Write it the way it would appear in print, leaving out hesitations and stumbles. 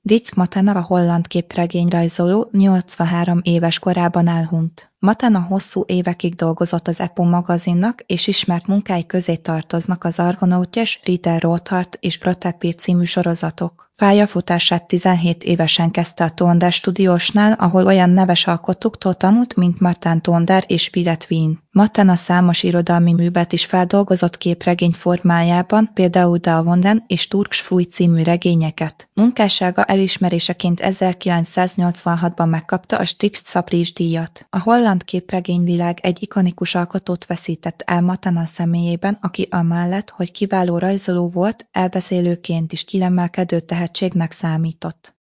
Dietz Matana a holland képregényrajzoló 83 éves korában elhunyt. Matana hosszú évekig dolgozott az Epo magazinnak, és ismert munkái közé tartoznak az Argonautjes, Ritter Rothart és Brottepír című sorozatok. Pályafutását 17 évesen kezdte a Toonder Studiosnál, ahol olyan neves alkotóktól tanult, mint Martin Toonder és Piret Wien. Matana számos irodalmi művet is feldolgozott képregény formájában, például De Avonden és Turks című regényeket. Munkássága elismeréseként 1986-ban megkapta a Stichts-Sapries-díjat. A holland képregényvilág egy ikonikus alkotót veszített el Matana személyében, aki amellett, hogy kiváló rajzoló volt, elbeszélőként is kiemelkedő tehetségnek számított.